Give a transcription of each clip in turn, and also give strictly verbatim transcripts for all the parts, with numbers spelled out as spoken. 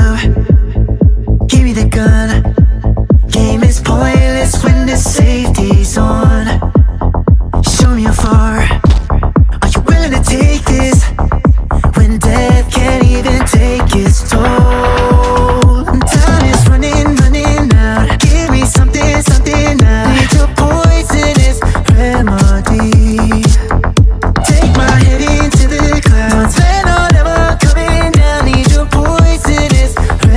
love. Give me the gun. Game is pointless when the safety's on. Show me how far. Are you willing to take this when death can't even take its toll? Time is running, running out. Give me something, something now. Need your poisonous remedy. Take my head into the clouds. Then I'll never coming down. Need your poisonous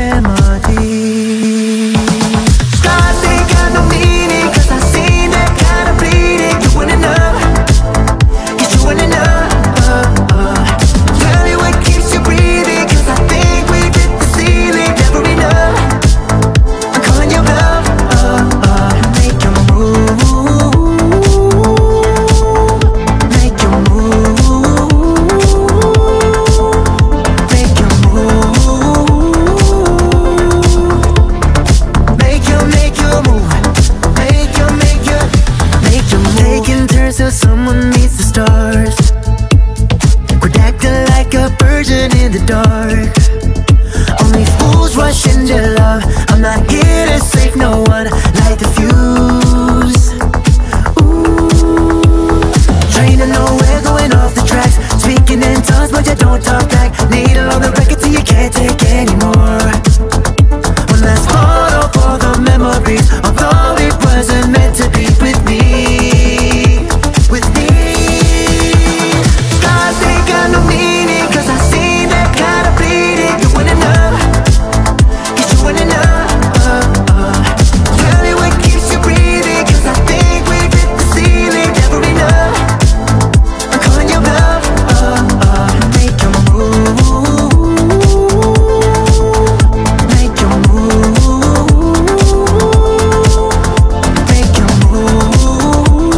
remedy. Scars ain't got no meaning, cause I've seen that kind of bleeding. You wouldn't know, cause you wouldn't know. uh, uh. Tell me what keeps you breathing, cause I think we've hit the ceiling. Never enough, I'm calling your bluff. uh, uh. Make your move. Make your move. Make your move. Make your, make your move. Make your, make your, make your move. Taking turns till someone meets the stars. Quit acting like a virgin in the dark. Only fools rush into love. I'm not here to save no one. Light the fuse. Ooh. Train to nowhere, going off the tracks. Speaking in tongues, but you don't talk back. Needle on the record till you can't take anymore. One last photo for the memories, although it wasn't meant to be with me. With me. Scars ain't got no meaning, cause I've seen that kind of bleeding. You wouldn't know, cause you wouldn't know. uh, uh. Tell me what keeps you breathing, cause I think we've hit the ceiling. Never enough, I'm calling your bluff. uh, uh. Make your move. Make your move. Make your move.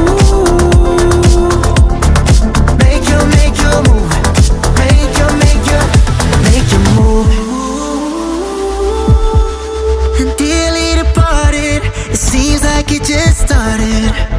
Make your, make your move. Make your, make your, make your move. And dearly departed, it seems like it just started.